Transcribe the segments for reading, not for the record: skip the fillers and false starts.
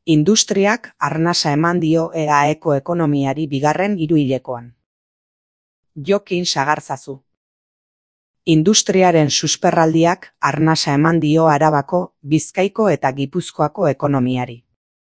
Industriak arnasa eman dio EAEko ekonomiari bigarren hiruhilekoan. Jokin sagarzazu. Industriaren susperraldiak arnasa eman dio Arabako, Bizkaiko eta Gipuzkoako ekonomiari.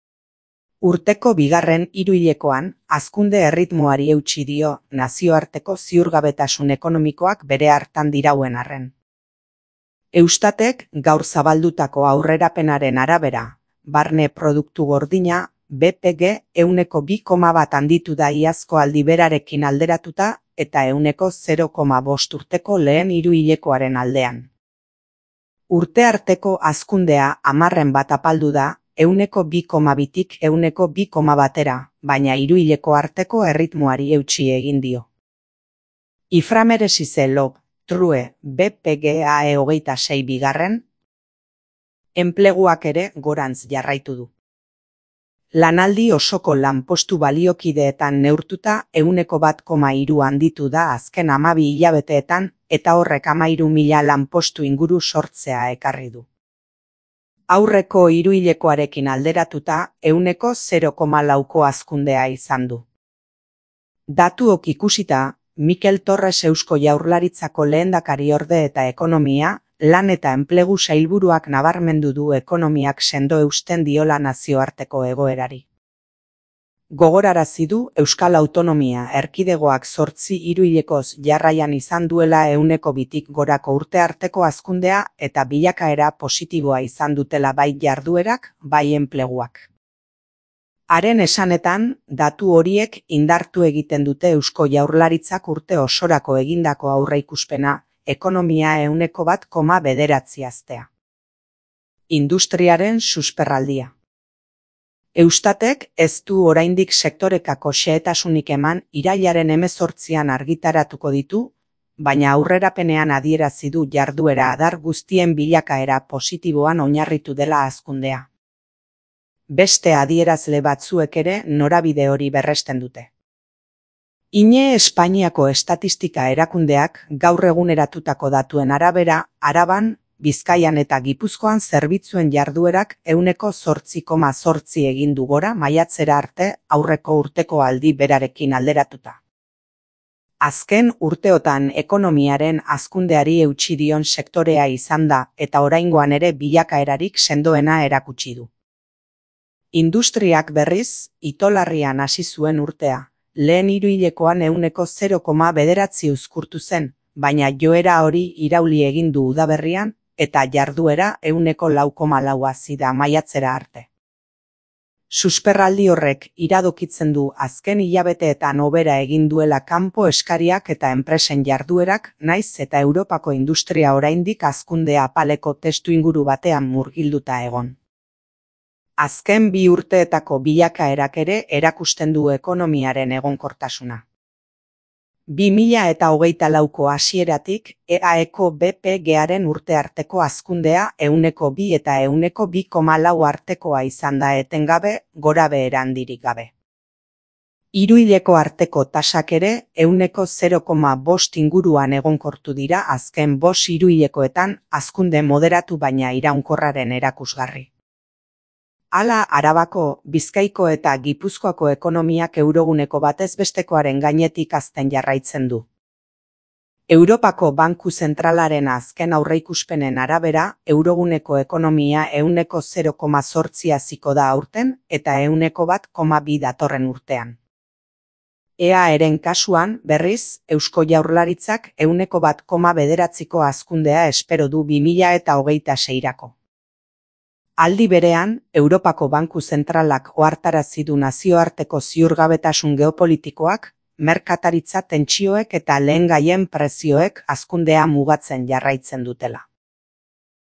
Urteko bigarren hiruhilekoan, hazkunde erritmoari eutsi dio nazioarteko ziurgabetasun ekonomikoak bere hartan dirauen arren. Eustatek gaur zabaldutako aurrerapenaren arabera, barne produktu gordina, BPG 2,1 handitu da iazko aldi berarekin alderatuta eta 0,5 urteko lehen hiruhilekoaren aldean. Urte arteko hazkundea 10 bat apaldu da, 2,2tik 2,1 baina hiruhileko arteko erritmoari eutsi egin dio. Iframeresize lob, true, BPGAE 26 bigarren, enpleguak ere gorantz jarraitu du. Lanaldi osoko lanpostu baliokideetan neurtuta 1,3 handitu da azken 12 hilabeteetan eta horrek 13.000 lanpostu inguru sortzea ekarri du. Aurreko hiruhilekoarekin alderatuta 0,4ko hazkundea izan du. Datuok ikusita, Mikel Torres Eusko Jaurlaritzako lehendakariorde eta ekonomia, lan eta enplegu sailburuak nabarmendu du ekonomiak sendo eusten diola nazioarteko egoerari. Gogorarazi du Euskal Autonomia Erkidegoak 8 hiruhilekoz jarraian izan duela 2tik gorako urte arteko hazkundea eta bilakaera positiboa izan dutela bai jarduerak, bai enpleguak. Haren esanetan, datu horiek indartu egiten dute Eusko Jaurlaritzak urte osorako egindako aurreikuspena, ekonomia 1,9 haztea. Industriaren susperraldia. Eustatek ez du oraindik sektorekako xehetasunik eman irailaren 18an argitaratuko ditu, baina aurrerapenean adierazi du jarduera adar guztien bilakaera positiboan oinarritu dela hazkundea. Beste adierazle batzuek ere norabide hori berresten dute. INE Espainiako estatistika erakundeak gaur eguneratutako datuen arabera, Araban, Bizkaian eta Gipuzkoan zerbitzuen jarduerak 8,8 egin du gora maiatzera arte aurreko urteko aldi berarekin alderatuta. Azken urteotan ekonomiaren hazkundeari eutsi dion sektorea izan da eta oraingoan ere bilakaerarik sendoena erakutsi du. Industriak berriz, itolarrian hasi zuen urtea. Lehen hiruhilekoan 0,9 uzkurtu zen, baina joera hori irauli egin du udaberrian eta jarduera 4,4 hazi da maiatzera arte. Susperraldi horrek iradokitzen du azken hilabeteetan hobera egin duela kanpo eskariak eta enpresen jarduerak, naiz eta Europako industria oraindik hazkundea apaleko testuinguru batean murgilduta egon. Azken 2 urteetako bilakaerak ere erakusten du ekonomiaren egonkortasuna. 2024ko hasieratik EAEko BPGaren urte arteko hazkundea 2 eta 2,4 artekoa izan da etengabe, gorabeera handirik gabe. Hiruhileko arteko tasak ere 0,5 inguruan egonkortu dira azken 5 hiruhilekoetan hazkunde moderatu baina iraunkorraren erakusgarri. Hala Arabako, Bizkaiko eta Gipuzkoako ekonomiak euroguneko batez bestekoaren gainetik hazten jarraitzen du. Europako Banku Zentralaren azken aurreikuspenen arabera, euroguneko ekonomia 0,8 haziko da aurten eta 1,2 datorren urtean. EAEren kasuan, berriz, Eusko Jaurlaritzak 1,9ko hazkundea espero du 2026rako. Aldi berean, Europako Banku Zentralak ohartarazi du nazioarteko ziurgabetasun geopolitikoak, merkataritza tentsioek eta lehengaien prezioek hazkundea mugatzen jarraitzen dutela.